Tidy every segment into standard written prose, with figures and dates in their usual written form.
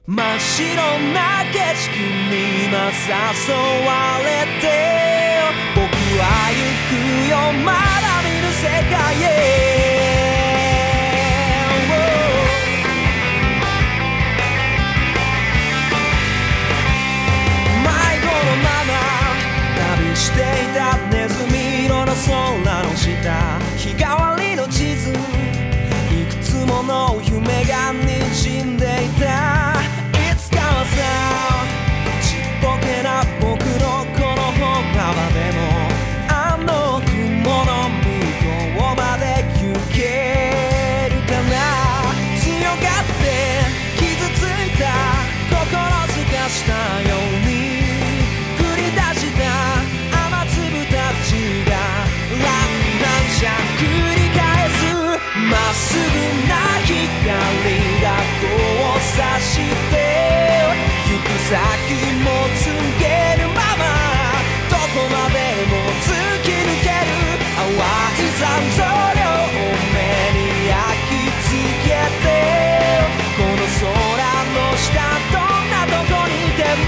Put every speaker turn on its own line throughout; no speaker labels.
真っ白な景色に今誘われて僕は行くよまだ見ぬ世界へ迷子のまま旅していたネズミ色の空の下日替わりの地図いくつもの夢が滲んでいたいつかはさちっぽけな僕のこの歩幅でもあの雲の向こうまで行けるかな強がって傷ついた心すかしたように降り出した雨粒たちが乱射繰り返すまっすぐな光が交差して行く先も告げるままどこまでも突き抜ける淡い残像両目に焼き付けてこの空の下どんなとこにいても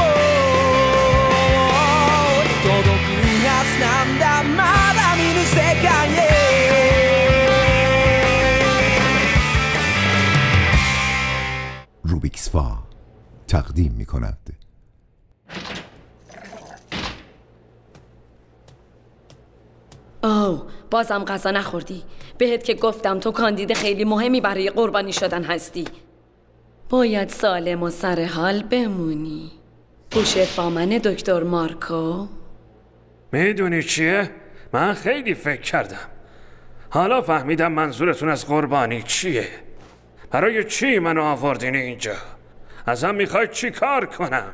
届くはずなんだまだ見ぬ世界へ
روبیکس فا تقدیم می کند.
بازم غذا نخوردی؟ بهت که گفتم تو کاندید خیلی مهمی برای قربانی شدن هستی. باید سالم و سر حال بمونی. گوشت با من دکتر مارکو؟
میدونی چیه؟ من خیلی فکر کردم. حالا فهمیدم منظورتون از قربانی چیه. برای چی منو آوردین اینجا؟ ازم میخواید چی کار کنم؟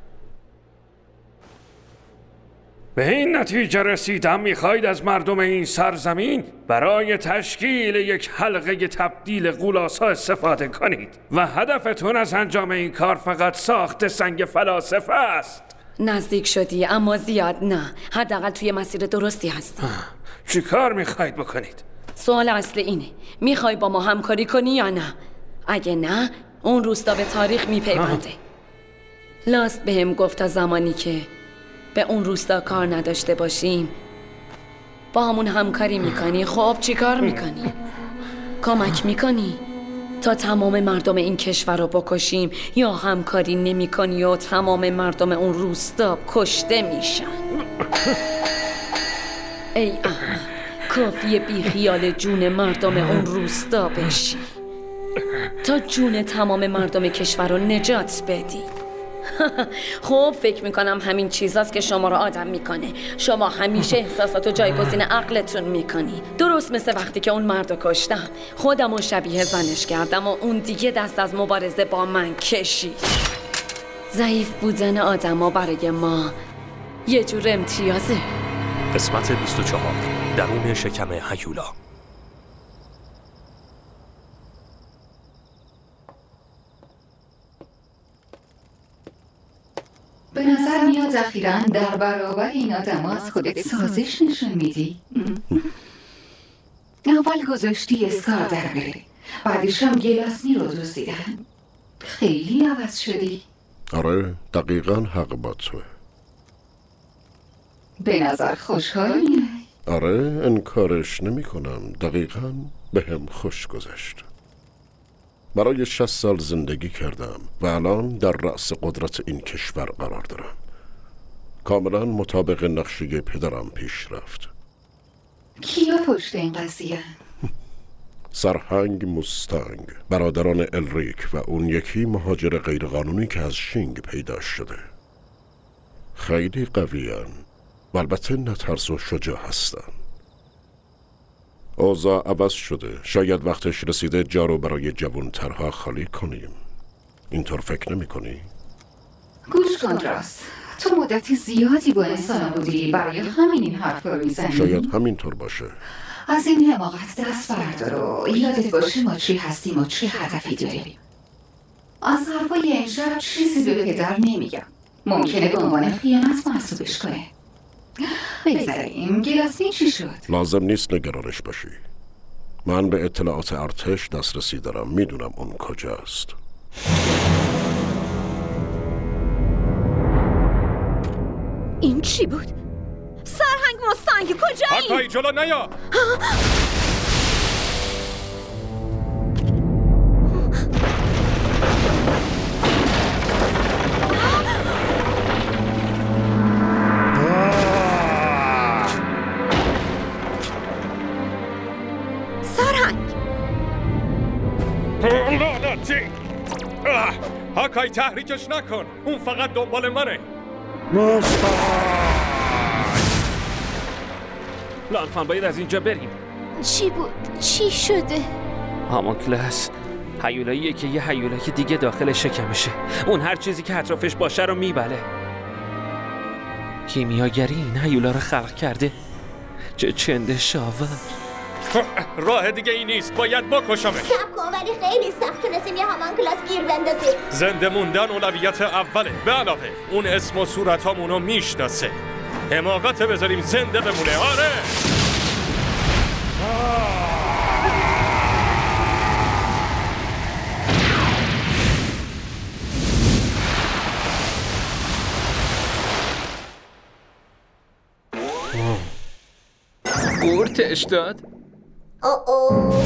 به این نتیجه رسیدم میخواید از مردم این سرزمین برای تشکیل یک حلقه تبدیل غولاسا استفاده کنید و هدفتون از انجام این کار فقط ساخت سنگ فلاسفه است.
نزدیک شدی اما زیاد نه. حداقل توی مسیر درستی هستی.
چی کار میخواید بکنید؟
سوال اصل اینه میخوای با ما همکاری کنی یا نه؟ اگه نه اون روستا به تاریخ میپیونده. لاست بهم گفت تا زمانی که به اون روستا کار نداشته باشیم با همون همکاری میکنی. خب چی کار میکنی؟ کمک میکنی تا تمام مردم این کشور رو بکشیم یا همکاری نمیکنی و تمام مردم اون روستا کشته میشن؟ ای احمق کافیه بی خیال جون مردم اون روستا بشی تا جون تمام مردم کشور رو نجات بدی. خب فکر میکنم همین چیزاست که شما رو آدم میکنه. شما همیشه احساساتو جایگزین عقلتون میکنی. درست مثل وقتی که اون مردو کشتم خودم رو شبیه زنش کردم و اون دیگه دست از مبارزه با من کشید. ضعیف بودن آدم ها برای ما یه جور امتیازه.
قسمت 24 درون شکم هیولا.
به نظر میاد اخیراً در برابر این آدم از خودت سازش نشون میدی. اول گذاشتی اسکار در بره بعدش هم گلاسنی رو دزدیدن. خیلی عوض شدی.
آره دقیقاً حق با توه.
به نظر خوشحال میای.
آره انکارش نمی کنم. دقیقاً به هم خوش گذشت. برای 60 سال زندگی کردم و الان در رأس قدرت این کشور قرار دارم. کاملا مطابق نقشه پدرم پیش رفت.
کیا پشت این قضیه؟
سرهنگ موستنگ، برادران الریک و اون یکی مهاجر غیرقانونی که از شینگ پیدا شده. خیلی قویان و البته نترس و شجاع هستن. اوضاع عوض شده. شاید وقتش رسیده جا رو برای جوانترها خالی کنیم. اینطور فکر نمی کنی؟
گوش کن راست. تو مدتی زیادی با انسان بودی برای همین این حرف رو میزنی.
شاید همینطور باشه.
از این حماقت دست بردار و یادت باشه ما چی هستیم و چه هدفی داریم. از حرفای امشب چیزی به پدر نمیگم. ممکنه به عنوان خیانت محسوبش کنه. بگذاریم گلاسنی چی شد؟
لازم نیست نگرانش باشی. من به اطلاعات ارتش دسترسی دارم. میدونم اون کجاست.
این چی بود؟ سرهنگ مستنگ کجایی؟
هاکای جلو نیا.
سرهنگ
لعنتی. هاکای تحریکش نکن، اون فقط دنبال منه.
لانفان باید از اینجا بریم.
چی بود؟ چی شده؟
هامونکلس هیولاییه که یه هیولای دیگه داخل شکمشه. اون هر چیزی که اطرافش باشه رو میبله. کیمیاگری این هیولا رو خلق کرده. چه چنده شاور.
راه دیگه ای نیست، باید بکشمش.
صبر کن، ولی خیلی سخت تونستیم یه هامونکلاس گیر بندازیم.
زنده موندن اولویت اوله. به علاوه اون اسم و صورتامونو میشناسه. حماقت بذاریم زنده بمونه. آره.
قورتش داد؟
اوه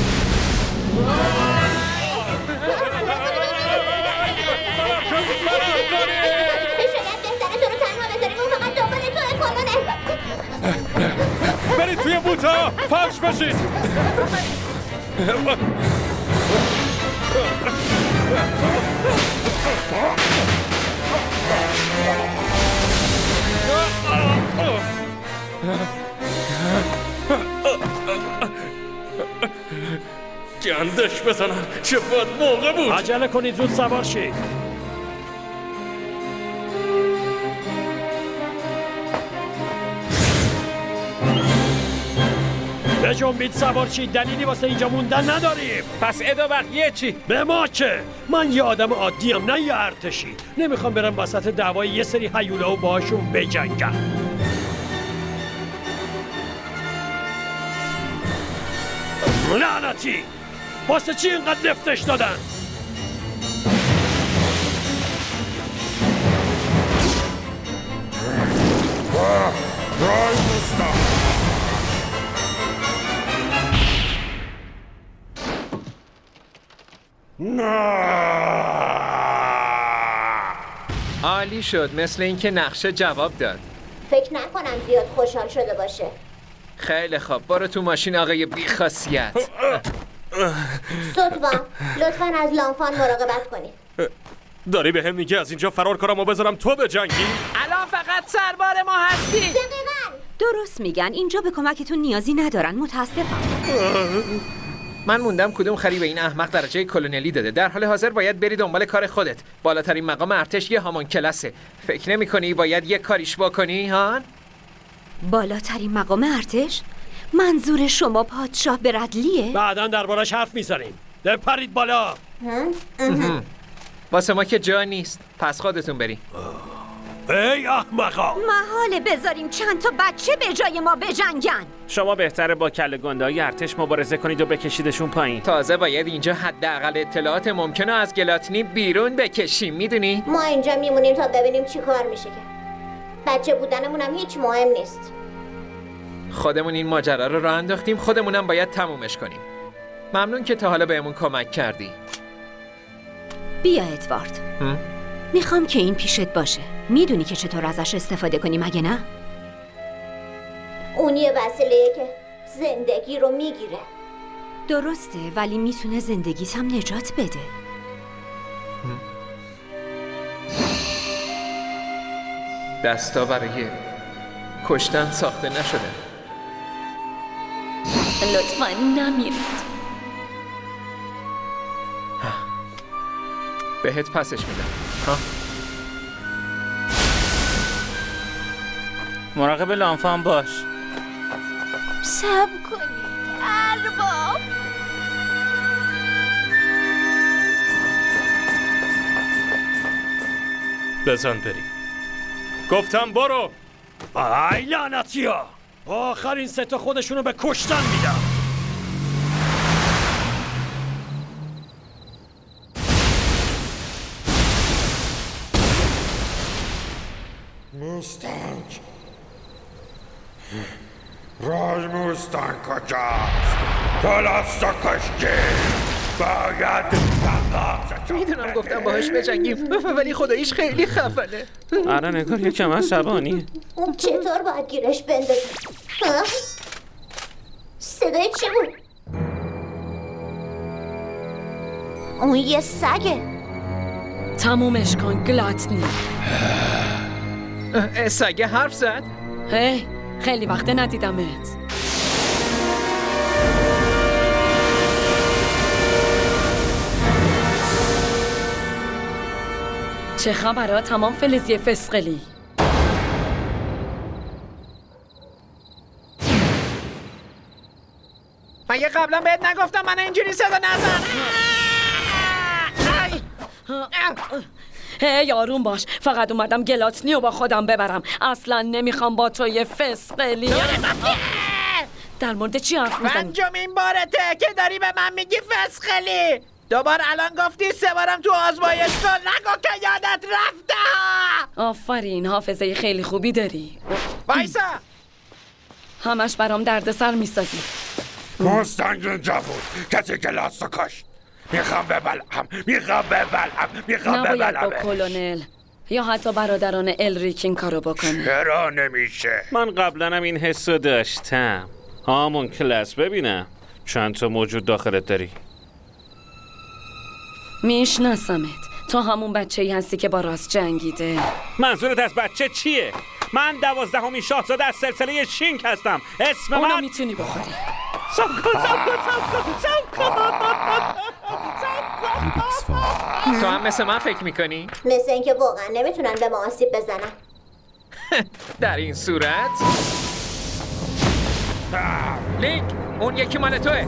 برید توی بوتا پخش بشید. گندش بزنن، چه بد موقع بود.
عجله کنید، زود سوار شید. بجنبید سوار شید، دلیلی واسه اینجا موندن نداریم. پس ادا بقیه چی؟ به ما چه؟ من یه آدم عادیم، نه یه ارتشی. نمیخوام برم وسط دعوای یه سری هیولا و باهاشون بجنگم. لعنتی! واسه چی اینقدر لفتش دادن؟
عالی شد، مثل اینکه نقشه جواب داد.
فکر نکنم زیاد خوشحال شده باشه.
خیلی خوب، برو تو ماشین آقای بی‌خاصیت.
سوتوان لطفاً از لانفان مراقبت کنید.
داری به هم میگه از اینجا فرار کنم و بذارم تو به جنگی؟
الان فقط سربار ما هستی.
دقیقاً.
درست میگن، اینجا به کمکتون نیازی ندارن. متاسفم.
من موندم کدوم خری به این احمق درجه کلونلی داده. در حال حاضر باید بری دنبال کار خودت. بالاترین مقام ارتش یه هامونکلاسه. فکر نمی‌کنی باید یه کاریش بکنی هان؟
بالاترین مقام ارتش؟ منظور شما پادشاه برادلیه؟
بعداً دربارش حرف میزنیم. پرید بالا.
واسه ما که جا نیست، پس خودتون بری.
ای احمقا!
محاله بذاریم چند تا بچه به جای ما بجنگن.
شما بهتره با کله گنده‌های ارتش مبارزه کنید و بکشیدشون پایین.
تازه باید اینجا حداقل اطلاعات ممکنه از گلاتنی بیرون بکشیم، میدونی؟
ما اینجا میمونیم تا ببینیم چی کار میشه. که بچه بودنمون هم هیچ مهم نیست.
خودمون این ماجرا رو راه انداختیم، خودمونم باید تمومش کنیم. ممنون که تا حالا بهمون کمک کردی.
بیا ادوارد. میخوام که این پیشت باشه. میدونی که چطور ازش استفاده کنی مگه نه؟
اون یه وسیله‌ایه که زندگی رو میگیره.
درسته، ولی میتونه زندگیت هم نجات بده.
دستا برای کشتن ساخته نشده.
لطفاً نمیرید.
بهت پسش میدم. ها؟
مراقب لانفان باش.
صبر کنید ارباب.
بزن بری. گفتم برو.
ای لعنتیا! آخرین سه تا خودشونو به کشتن میدم. موستانگ رای موستانگ کجاست؟ تلاست و کشکی باید تقام.
میدونم گفتم باهاش بجنگیم ولی خداییش خیلی خفنه.
آره نگار یکم عصبانی.
چطور باید گیرش بندازیم؟ صدای چی بود؟ اون یه سگه.
تمومش کن گلاتنی.
سگه حرف زد؟
هی خیلی وقت ندیدمت. چه خبره تمام فلزی فسقلی؟
مگه قبلا بهت نگفتم من اینجوری صدا نزن؟
هی آروم باش، فقط اومدم گلاتنی رو با خودم ببرم. اصلا نمیخوام با تو یه فسقلی. در مورد چی حرف میزنی؟
پنجمین بارته که داری به من میگی فسقلی. دوبار الان گفتی، سه بارم تو آزمایش کن. نگو که یادت رفته.
آفرین، حافظه خیلی خوبی داری.
وایسا،
همش برام دردسر میسازی.
موستانگ اینجا بود، کسی کلاس رو کشت. میخوام ببلعم.
نباید با کلونل یا حتی برادران الریک این کارو بکنی.
چرا نمیشه؟ من قبلا هم این حسو داشتم. هامون کلاس ببینم چند تا موجود داخلت داری.
میشناسمت، تو همون بچه‌ای هستی که با راست جنگیده.
منظورت از بچه چیه؟ من 12مین شاهزاده از سلسله شینک هستم. اسم
اونو
من
میتونی بخوری.
سب کن.
تو هم مثل من فکر میکنی؟
مثل اینکه واقعا نمیتونن به ما آسیب بزنن.
در این صورت لینک، اون یکی مال توه.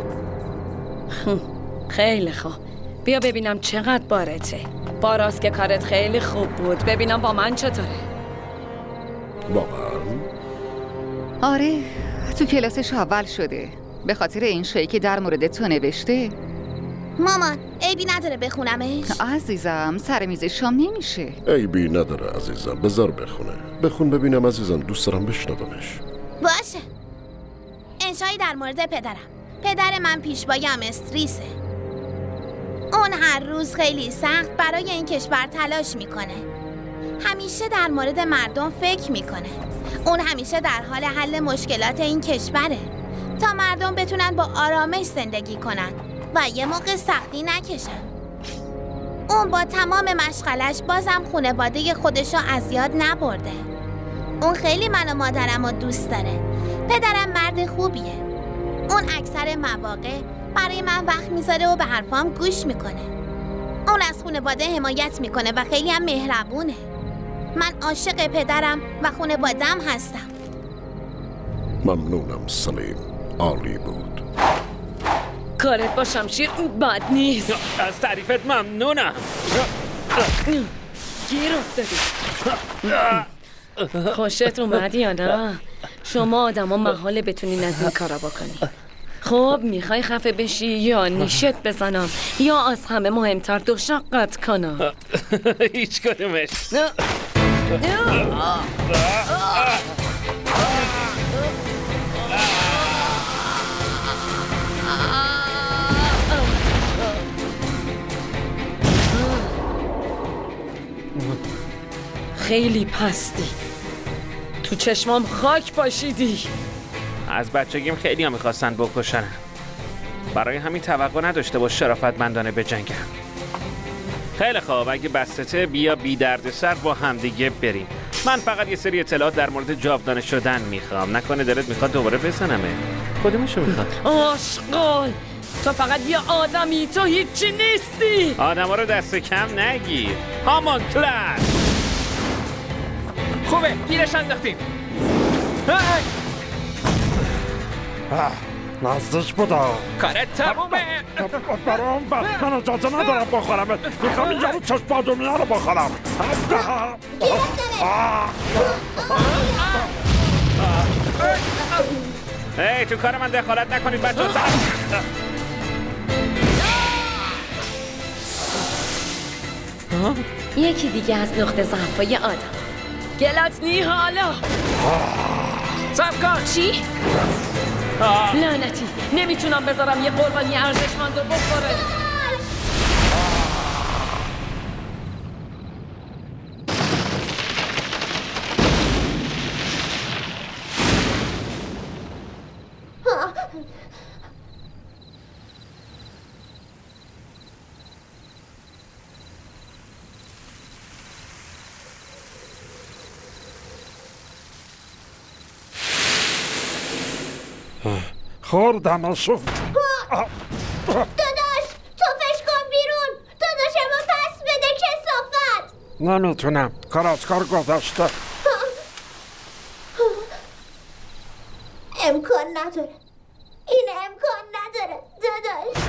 خیلی خوب، بیا ببینم چقدر بارته. با راست که کارت خیلی خوب بود. ببینم با من چطوره.
واقعا؟
آره، تو کلاسش اول شده. به خاطر این شایی که در مورد تو نوشته.
مامان، عیبی نداره بخونمش؟
عزیزم، سر میز شام نمیشه.
عیبی نداره عزیزم، بذار بخونه. بخون ببینم عزیزم، دوست دارم بشنومش.
باشه. انشایی در مورد پدر من پیشوای استریسه. اون هر روز خیلی سخت برای این کشور تلاش میکنه. همیشه در مورد مردم فکر میکنه. اون همیشه در حال حل مشکلات این کشوره تا مردم بتونن با آرامش زندگی کنن و یه موقع سختی نکشن. اون با تمام مشغلش بازم خانواده خودشو از یاد نبرده. اون خیلی من و مادرم رو دوست داره. پدرم مرد خوبیه. اون اکثر مواقع برای من وقت میذاره و به حرفام گوش میکنه. اون از خانواده حمایت میکنه و خیلی هم مهربونه. من عاشق پدرم و خانواده‌ام هستم.
ممنونم سلیم، عالی بود.
کارت با شمشیر بد نیست.
از تعریفت ممنونم.
گیر افتادی. خوشت اومد یا نه؟ شما آدم ها محاله بتونین از این کارا بکنی. خب میخوای خفه بشی یا نیشت بزنم یا از همه مهمتر دو شقت کنم؟
هیچ کدومش.
خیلی پستی، تو چشمام خاک پاشیدی.
از بچگیم خیلی هم میخواستن بکشنم. برای همین توقع نداشته باش شرافتمندانه بجنگم. خیلی خوب، اگه بستته بیا بی درد سر با همدیگه بریم. من فقط یه سری اطلاعات در مورد جاودانه شدن میخوام. نکنه دلت میخواد دوباره بزنمه. کدومشو میخواد؟
آشغال، تو فقط یه آدمی، تو هیچی نیستی.
آدما رو دست کم نگیر. هامان کلاس.
خوبه، گیرش انداختیم.
نزدیک بودم.
کارت تمومه.
برام من اجازه ندارم بخورم. میخوام این یارو چشم بادومیه رو بخورم. هی تو کار من دخالت نکنید بچه ها.
یکی دیگه از نقطه ضعفای آدم. گلاتنی حالا.
صبر کن.
چی؟ لعنتی، نمیتونم بذارم یه قربانی ارزشمند رو بخوره.
خوردمشو.
داداش توفش کن بیرون. داداشمو پس بده کثافت.
نمیتونم، کار از کار گذاشته.
امکان نداره، این امکان نداره داداش.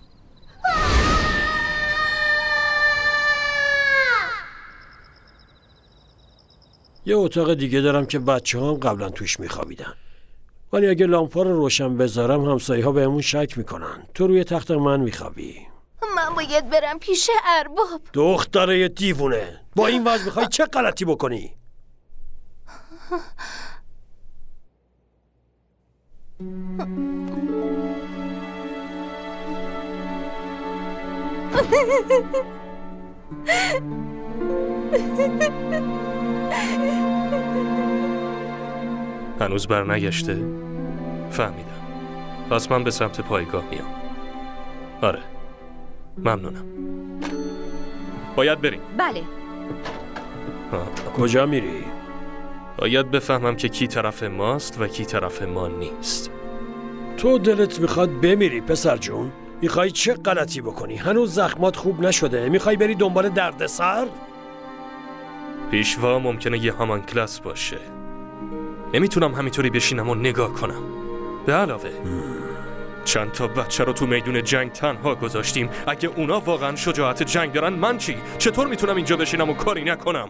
یه اتاق دیگه دارم که بچه هم قبلا توش میخوابیدن، ولی اگه لامپا رو روشن بذارم همسایه ها بهمون شک میکنن. تو روی تخت من میخوابی.
من باید برم پیش ارباب.
دختره دیوونه، با این وضع میخوای چه غلطی بکنی؟
هنوز برنگشته؟ فهمیدم. پس من به سمت پایگاه میام. آره، ممنونم. باید بریم.
بله.
کجا میری؟
باید بفهمم که کی طرف ماست و کی طرف ما نیست.
تو دلت میخواد بمیری پسر جون؟ میخوای چه غلطی بکنی؟ هنوز زخمات خوب نشده، میخوای بری دنبال دردسر؟
پیشوا ممکنه یه هامانکلاس باشه. نمیتونم همینطوری بشینم و نگاه کنم. به علاوه چند تا بچه رو تو میدون جنگ تنها گذاشتیم. اگه اونا واقعا شجاعت جنگ دارن، من چی؟ چطور میتونم اینجا بشینم و کاری نکنم؟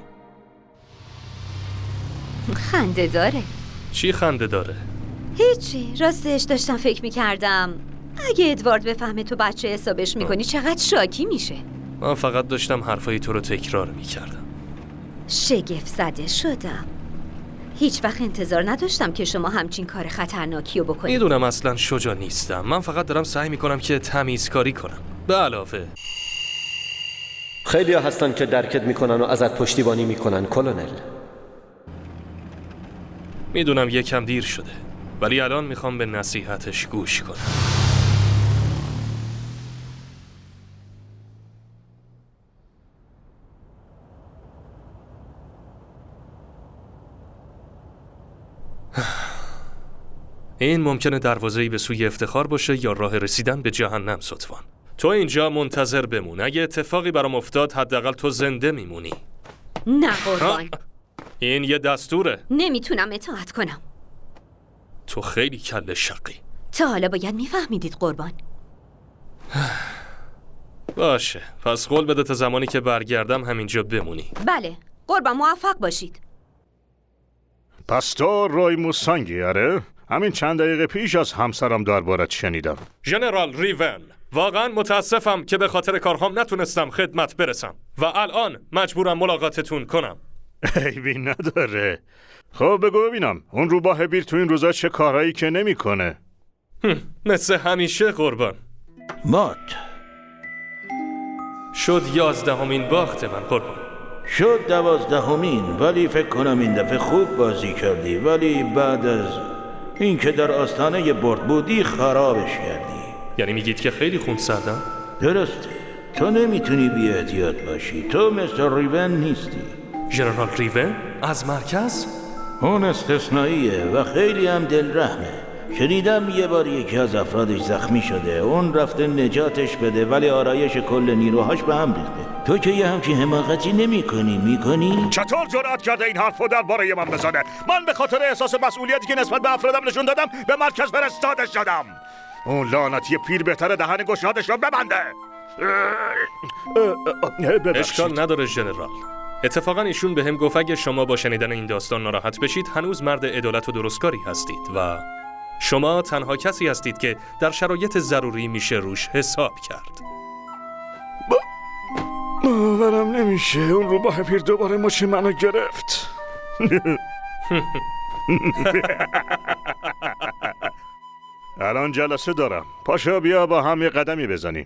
خنده داره.
چی خنده داره؟
هیچی، راستش داشتم فکر میکردم اگه ادوارد بفهمه تو بچه حسابش میکنی چقدر شاکی میشه.
من فقط داشتم حرفای تو رو تکرار میکردم.
شگفت زده شدم. هیچ وقت انتظار نداشتم که شما همچین کار خطرناکی رو بکنید.
میدونم اصلا شجاع نیستم. من فقط دارم سعی میکنم که تمیزکاری کنم. به علاوه
خیلی ها هستن که درکت میکنن و ازت پشتیبانی میکنن کلونل.
میدونم یکم دیر شده، ولی الان میخوام به نصیحتش گوش کنم. این ممکنه دروازه‌ای به سوی افتخار باشه یا راه رسیدن به جهنم ستوان. تو اینجا منتظر بمون. اگه اتفاقی برام افتاد حداقل تو زنده میمونی.
نه قربان.
این یه دستوره.
نمیتونم اطاعت کنم.
تو خیلی کله شقی.
تا حالا باید میفهمیدید قربان.
باشه، پس قول بده تا زمانی که برگردم همینجا بمونی.
بله قربان، موفق باشید.
پس تو روی موسانگی؟ آره؟ همین چند دقیقه پیش از همسرم دربارت شنیدم.
ژنرال ریون، واقعا متاسفم که به خاطر کارهام نتونستم خدمت برسم و الان مجبورم ملاقاتتون کنم.
عیبی نداره. خب بگو ببینم اون روباه بیر تو این روزا چه کارهایی که نمیکنه؟
مثل همیشه قربان.
مات
شد 11مین باخت من قربان.
شد 12مین، ولی فکر کنم این دفعه خوب بازی کردی، ولی بعد از این که در آستانه برد بودی خرابش کردی.
یعنی میگید که خیلی خون سردم؟
درسته، تو نمیتونی بی احتیاط باشی. تو مثل ریون نیستی.
ژنرال ریون؟ از مرکز؟
اون استثنائیه و خیلی هم دلرحمه. شنیدم یه بار یکی از افرادش زخمی شده، اون رفته نجاتش بده، ولی آرایش کل نیروهاش به هم ریخته. تو که یه همچین حماقتی میکنی؟
چطور جرأت کرده این حرفو درباره من بزنه؟ من به خاطر احساس مسئولیتی که نسبت به افرادم نشون دادم به مرکز فرستاده شدم. اون لعنتی پیر بهتره دهن گشادش رو ببنده.
اشکال نداره ژنرال. اتفاقا ایشون به هم گفت اگه شما با شنیدن این داستان ناراحت بشید هنوز مرد عدالت و درستکاری هستید و شما تنها کسی هستید که در شرایط ضروری میشه روش حساب کرد.
باورم نمیشه اون روباه پیر دوباره مچ منو گرفت. الان جلسه دارم. پاشا بیا با هم یه قدمی بزنیم.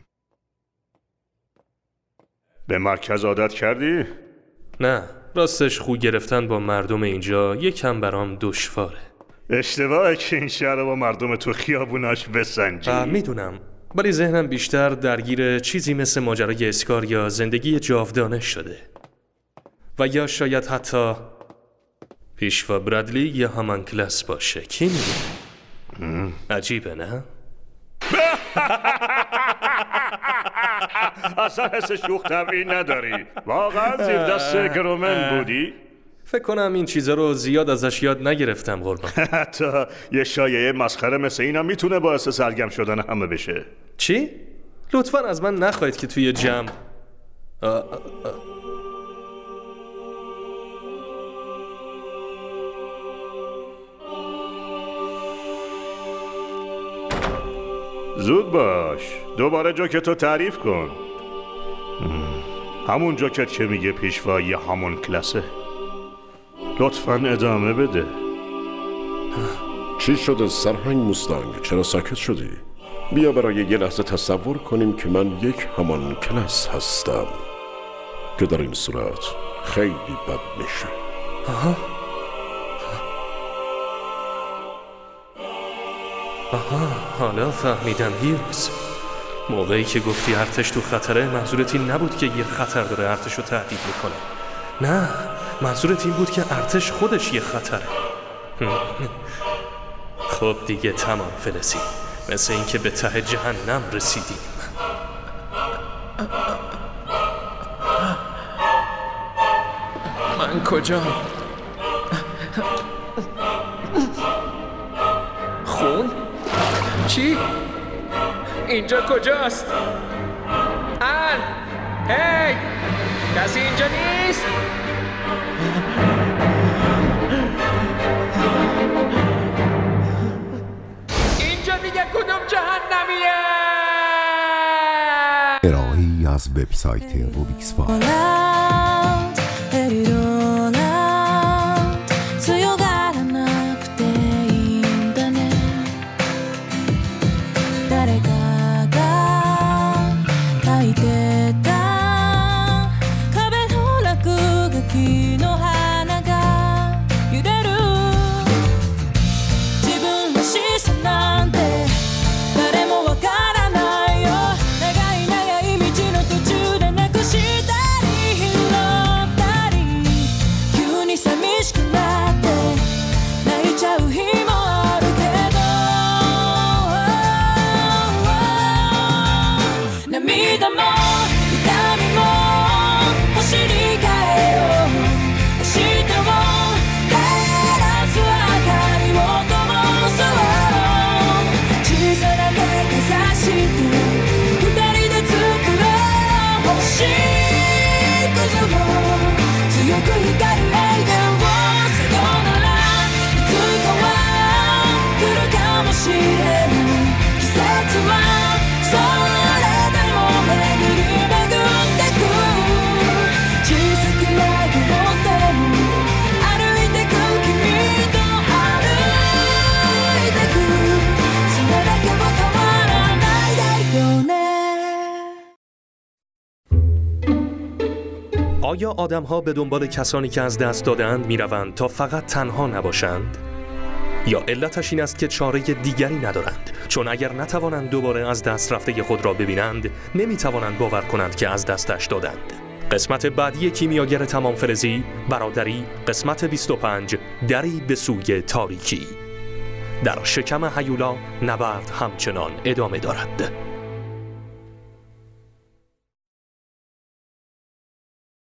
به مرکز عادت کردی؟
نه، راستش خو گرفتن با مردم اینجا یکم برام دشواره.
اشتباهه که این شهر با مردم تو خیابوناش بسنجی.
میدونم، ولی ذهنم بیشتر درگیر چیزی مثل ماجرای اسکار یا زندگی جاودانه شده. و یا شاید حتی پیشوا برادلی یا هامان کلاس باشه. کی میدونه؟ عجیبه نه؟
اصلا حس شوخ طبعی نداری. واقعا زیر دست گرومن بودی؟
فکر کنم این چیزا رو زیاد ازش یاد نگرفتم قربان.
حتی یه شایعه مسخره مثل اینا میتونه باعث سرگرم شدن همه بشه.
چی؟ لطفاً از من نخواهید که توی جمع
زود باش، دوباره جوکتو تعریف کن. همون جوکت که میگه پیشوایی همون کلاسه. لطفاً ادامه بده.
چی شده سرهنگ موستانگ؟ چرا ساکت شدی؟ بیا برای یه لحظه تصور کنیم که من یک همان کلاس هستم که در این صورت خیلی بد میشه.
آها، حالا فهمیدم هیروز. موقعی که گفتی ارتش تو خطره، منظورت این نبود که یه خطر داره ارتش رو تهدید میکنه. نه، منظورت این بود که ارتش خودش یه خطره. خب دیگه تمام فلسی، مثل این که به ته جهنم رسیدیم.
من کجا؟ خون؟ چی؟ اینجا کجاست؟ هی! کسی اینجا نیست؟ اینجا دیگه کدوم جهنمیه؟
ارائه‌ای از وبسایت روبیکس فان.
آیا آدم‌ها به دنبال کسانی که از دست داده‌اند می‌روند تا فقط تنها نباشند؟ یا علتش این است که چاره دیگری ندارند، چون اگر نتوانند دوباره از دست رفته خود را ببینند، نمی‌توانند باور کنند که از دستش دادند. قسمت بعدی کیمیاگر تمام فلزی، برادری، قسمت 25، دری به سوی تاریکی. در شکم هیولا نبرد همچنان ادامه دارد.